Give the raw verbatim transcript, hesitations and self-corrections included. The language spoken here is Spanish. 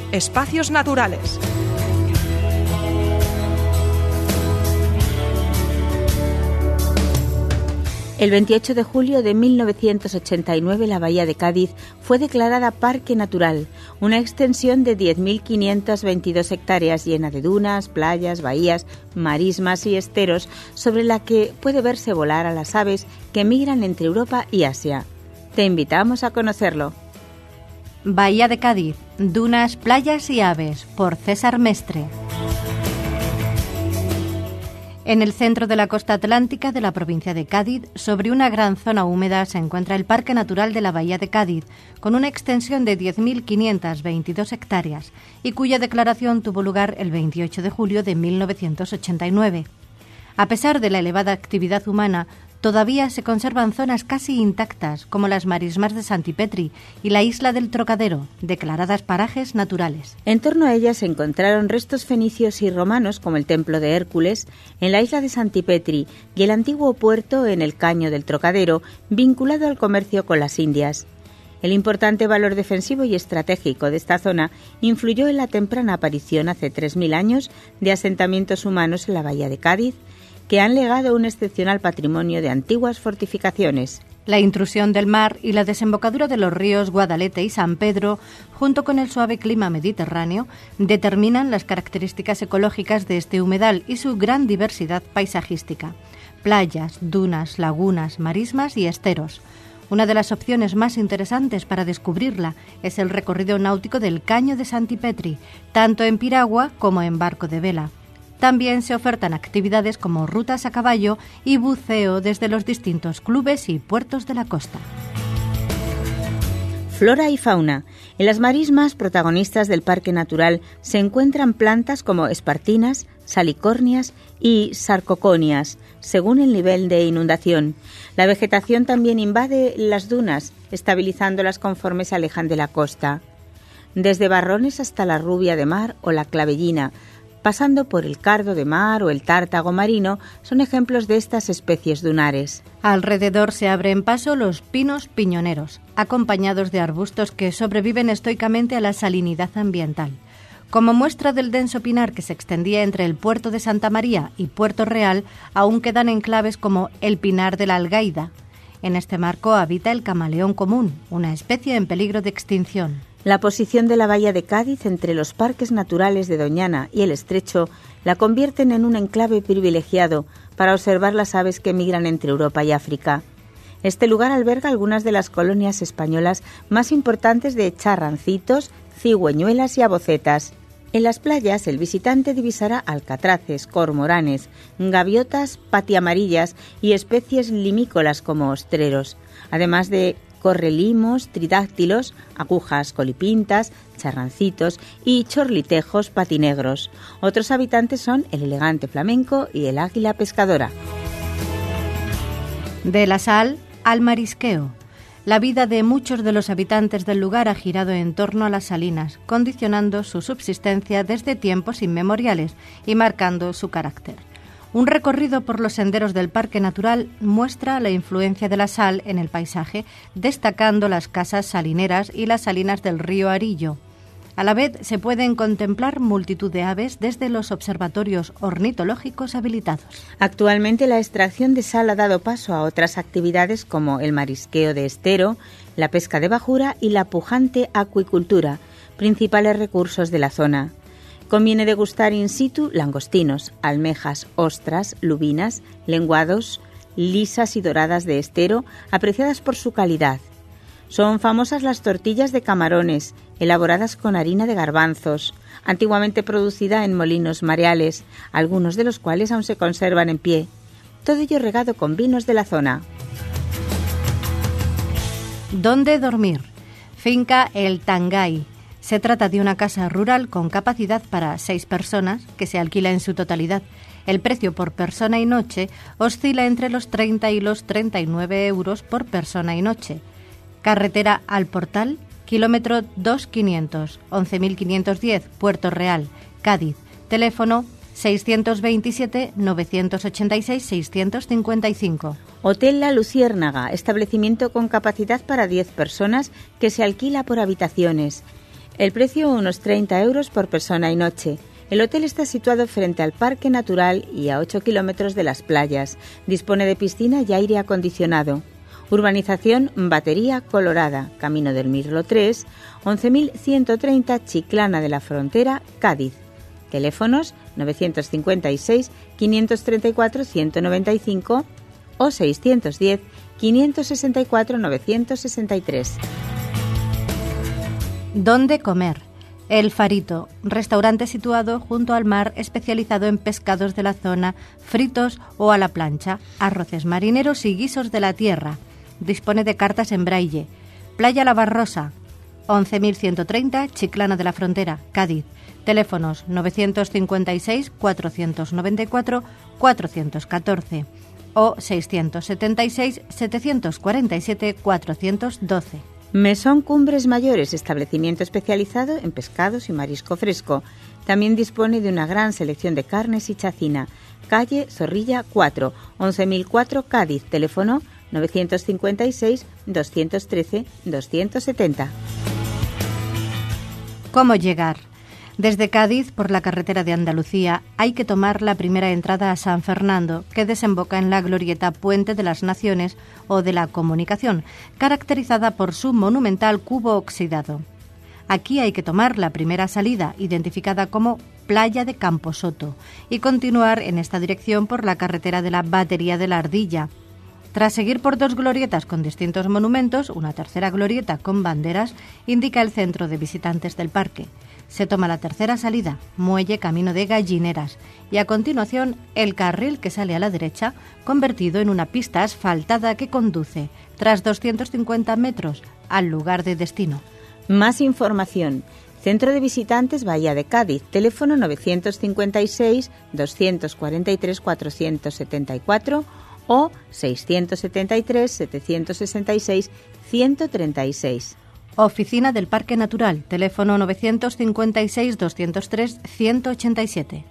Espacios Naturales. El veintiocho de julio de mil novecientos ochenta y nueve la Bahía de Cádiz fue declarada Parque Natural, una extensión de diez mil quinientas veintidós hectáreas llena de dunas, playas, bahías, marismas y esteros, sobre la que puede verse volar a las aves que migran entre Europa y Asia. Te invitamos a conocerlo. Bahía de Cádiz, dunas, playas y aves, por César Mestre. En el centro de la costa atlántica de la provincia de Cádiz, sobre una gran zona húmeda, se encuentra el Parque Natural de la Bahía de Cádiz, con una extensión de diez mil quinientas veintidós hectáreas y cuya declaración tuvo lugar el veintiocho de julio de mil novecientos ochenta y nueve. A pesar de la elevada actividad humana, todavía se conservan zonas casi intactas, como las marismas de Santipetri y la isla del Trocadero, declaradas parajes naturales. En torno a ellas se encontraron restos fenicios y romanos, como el templo de Hércules, en la isla de Santipetri y el antiguo puerto en el Caño del Trocadero, vinculado al comercio con las Indias. El importante valor defensivo y estratégico de esta zona influyó en la temprana aparición hace tres mil años de asentamientos humanos en la Bahía de Cádiz, que han legado un excepcional patrimonio de antiguas fortificaciones. La intrusión del mar y la desembocadura de los ríos Guadalete y San Pedro, junto con el suave clima mediterráneo, determinan las características ecológicas de este humedal y su gran diversidad paisajística. Playas, dunas, lagunas, marismas y esteros. Una de las opciones más interesantes para descubrirla es el recorrido náutico del Caño de Santipetri, tanto en piragua como en barco de vela. También se ofertan actividades como rutas a caballo y buceo desde los distintos clubes y puertos de la costa. Flora y fauna. En las marismas protagonistas del Parque Natural se encuentran plantas como espartinas, salicornias y sarcoconias, según el nivel de inundación. La vegetación también invade las dunas, estabilizándolas conforme se alejan de la costa. Desde barrones hasta la rubia de mar o la clavellina, pasando por el cardo de mar o el tártago marino, son ejemplos de estas especies dunares. Alrededor se abren paso los pinos piñoneros, acompañados de arbustos que sobreviven estoicamente a la salinidad ambiental. Como muestra del denso pinar que se extendía entre el puerto de Santa María y Puerto Real, aún quedan enclaves como el pinar de la Algaida. En este marco habita el camaleón común, una especie en peligro de extinción. La posición de la Bahía de Cádiz entre los parques naturales de Doñana y el Estrecho la convierten en un enclave privilegiado para observar las aves que migran entre Europa y África. Este lugar alberga algunas de las colonias españolas más importantes de charrancitos, cigüeñuelas y abocetas. En las playas el visitante divisará alcatraces, cormoranes, gaviotas patiamarillas y especies limícolas como ostreros, además de correlimos, tridáctilos, agujas colipintas, charrancitos y chorlitejos patinegros. Otros habitantes son el elegante flamenco y el águila pescadora. De la sal al marisqueo. La vida de muchos de los habitantes del lugar ha girado en torno a las salinas, condicionando su subsistencia desde tiempos inmemoriales y marcando su carácter. Un recorrido por los senderos del Parque Natural muestra la influencia de la sal en el paisaje, destacando las casas salineras y las salinas del río Arillo. A la vez se pueden contemplar multitud de aves desde los observatorios ornitológicos habilitados. Actualmente la extracción de sal ha dado paso a otras actividades como el marisqueo de estero, la pesca de bajura y la pujante acuicultura, principales recursos de la zona. Conviene degustar in situ langostinos, almejas, ostras, lubinas, lenguados, lisas y doradas de estero, apreciadas por su calidad. Son famosas las tortillas de camarones, elaboradas con harina de garbanzos, antiguamente producida en molinos mareales, algunos de los cuales aún se conservan en pie. Todo ello regado con vinos de la zona. ¿Dónde dormir? Finca El Tangay. Se trata de una casa rural con capacidad para seis personas que se alquila en su totalidad. El precio por persona y noche oscila entre los treinta y los treinta y nueve euros por persona y noche. Carretera al Portal, kilómetro dos mil quinientos, once mil quinientos diez, Puerto Real, Cádiz. Teléfono seiscientos veintisiete, novecientos ochenta y seis, seiscientos cincuenta y cinco. Hotel La Luciérnaga, establecimiento con capacidad para diez personas que se alquila por habitaciones. El precio unos treinta euros por persona y noche. El hotel está situado frente al Parque Natural y a ocho kilómetros de las playas. Dispone de piscina y aire acondicionado. Urbanización Batería Colorada, Camino del Mirlo tres, once mil ciento treinta Chiclana de la Frontera, Cádiz. Teléfonos novecientos cincuenta y seis, quinientos treinta y cuatro, ciento noventa y cinco o seiscientos diez, quinientos sesenta y cuatro, novecientos sesenta y tres. ¿Dónde comer? El Farito, restaurante situado junto al mar especializado en pescados de la zona, fritos o a la plancha, arroces marineros y guisos de la tierra. Dispone de cartas en braille. Playa La Barrosa, once mil ciento treinta, Chiclana de la Frontera, Cádiz. Teléfonos novecientos cincuenta y seis, cuatrocientos noventa y cuatro, cuatrocientos catorce o seiscientos setenta y seis, setecientos cuarenta y siete, cuatrocientos doce. Mesón Cumbres Mayores, establecimiento especializado en pescados y marisco fresco. También dispone de una gran selección de carnes y chacina. Calle Zorrilla cuatro, once mil cuatro, Cádiz. Teléfono novecientos cincuenta y seis, doscientos trece, doscientos setenta. ¿Cómo llegar? Desde Cádiz, por la carretera de Andalucía, hay que tomar la primera entrada a San Fernando, que desemboca en la glorieta Puente de las Naciones o de la Comunicación, caracterizada por su monumental cubo oxidado. Aquí hay que tomar la primera salida, identificada como Playa de Camposoto, y continuar en esta dirección por la carretera de la Batería de la Ardilla. Tras seguir por dos glorietas con distintos monumentos, una tercera glorieta con banderas indica el centro de visitantes del parque. Se toma la tercera salida, Muelle Camino de Gallineras, y a continuación el carril que sale a la derecha, convertido en una pista asfaltada que conduce, tras doscientos cincuenta metros, al lugar de destino. Más información. Centro de Visitantes Bahía de Cádiz, teléfono novecientos cincuenta y seis, doscientos cuarenta y tres, cuatrocientos setenta y cuatro o seiscientos setenta y tres, setecientos sesenta y seis, ciento treinta y seis. Oficina del Parque Natural, teléfono novecientos cincuenta y seis, doscientos tres, ciento ochenta y siete.